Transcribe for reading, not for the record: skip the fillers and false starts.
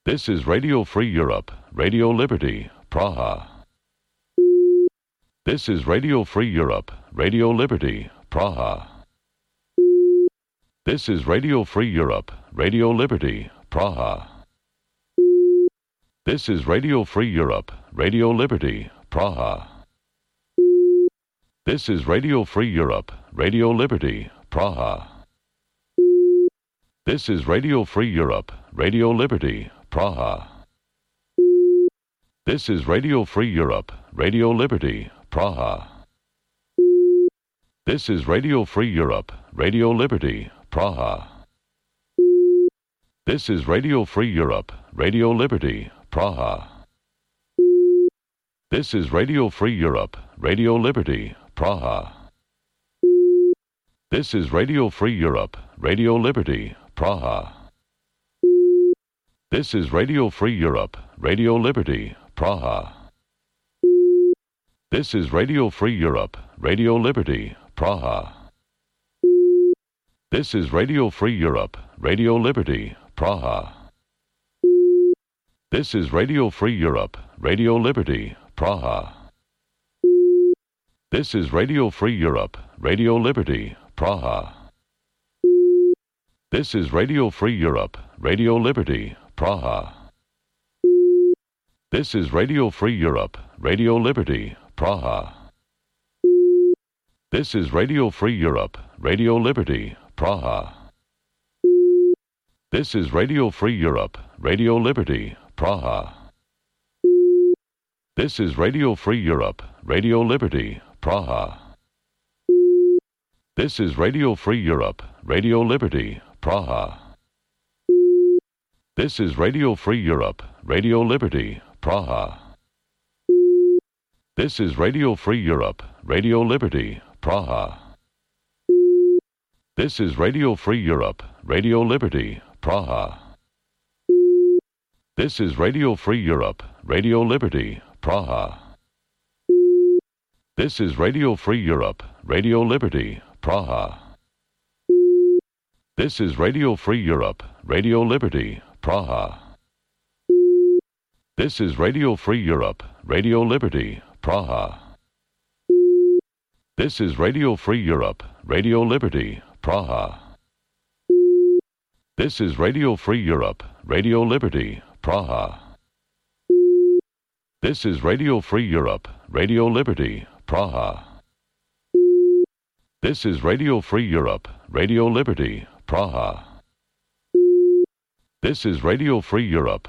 This is Radio Free Europe, Radio Liberty, Praha. This is Radio Free Europe, Radio Liberty, Praha. This is Radio Free Europe, Radio Liberty, Praha. This is Radio Free Europe, Radio Liberty, Praha. This is Radio Free Europe, Radio Liberty, Praha. This is Radio Free Europe, Radio Liberty, Praha. This is Radio Free Europe, Radio Liberty, Praha. This is Radio Free Europe, Radio Liberty, Praha. This is Radio Free Europe, Radio Liberty, Praha. This is Radio Free Europe, Radio Liberty, Praha. This is Radio Free Europe, Radio Liberty, Praha. This is Radio Free Europe, Radio Liberty, Praha. This is Radio Free Europe, Radio Liberty, Praha. This is Radio Free Europe, Radio Liberty, Praha. This is Radio Free Europe, Radio Liberty, Praha. This is Radio Free Europe, Radio Liberty, Praha. This is Radio Free Europe, Radio Liberty, Praha. This is Radio Free Europe, Radio Liberty, Praha. This is Radio Free Europe, Radio Liberty, Praha. This is Radio Free Europe, Radio Liberty, Praha. This is Radio Free Europe, Radio Liberty, Praha. This is Radio Free Europe, Radio Liberty, Praha. This is Radio Free Europe, Radio Liberty, Praha. This is Radio Free Europe, Radio Liberty, Praha. This is Radio Free Europe, Radio Liberty, Praha. This is Radio Free Europe, Radio Liberty, Praha. This is Radio Free Europe, Radio Liberty, Praha. This is Radio Free Europe, Radio Liberty, Praha. This is Radio Free Europe, Radio Liberty, Praha. This is Radio Free Europe, Radio Liberty, Praha. This is Radio Free Europe, Radio Liberty, Praha. This is Radio Free Europe, Radio Liberty, Praha. This is Radio Free Europe, Radio Liberty, Praha. This is Radio Free Europe,